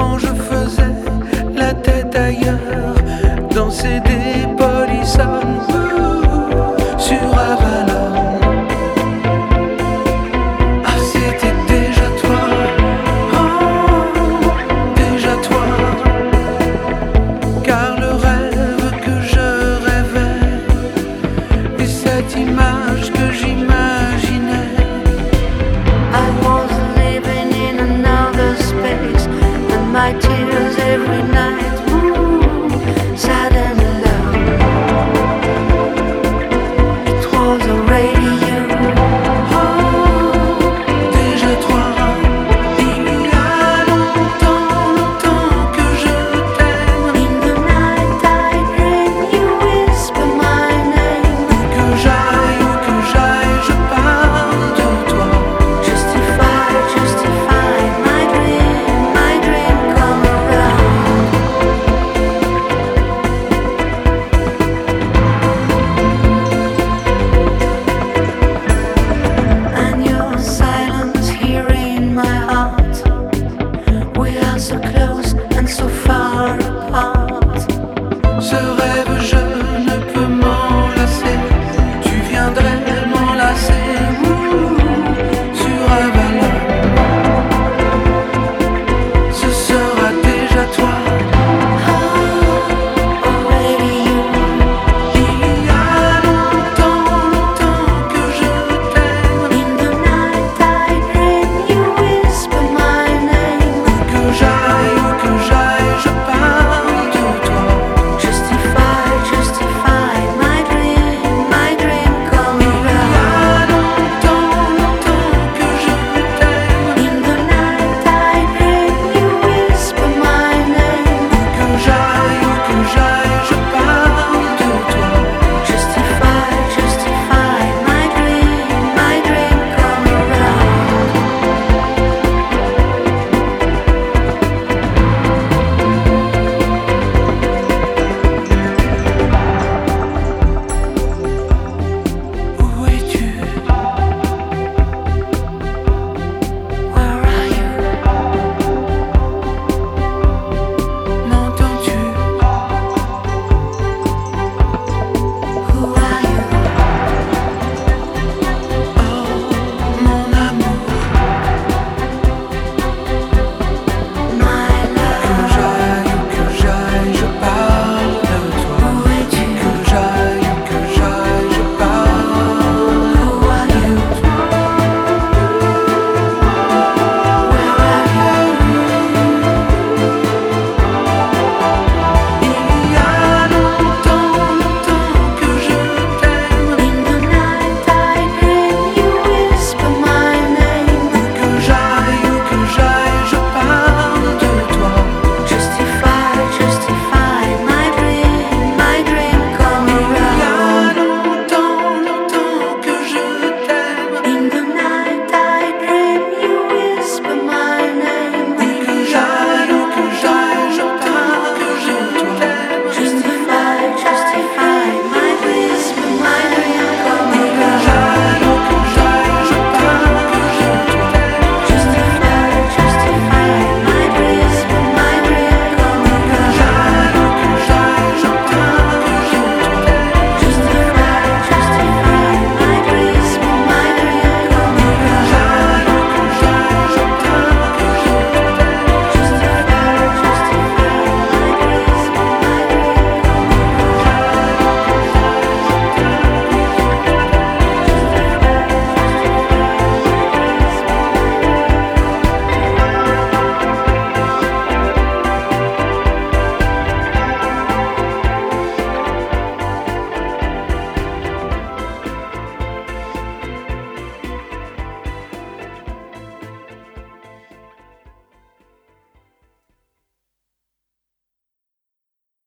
quand je faisais la tête ailleurs, danser des polissons sur Avalon. Ah, c'était déjà toi, oh, déjà toi, car le rêve que je rêvais et cette image que j'imaginais. I was living in another space, and my tears every night, sad and alone. It was a radio. Oh, déjà toi, il y a longtemps, longtemps que je t'aime. In the night I dream you whisper my name. Où que j'aille, je parle de toi. Justify my dream come around. And your silence here in my heart, we are so close.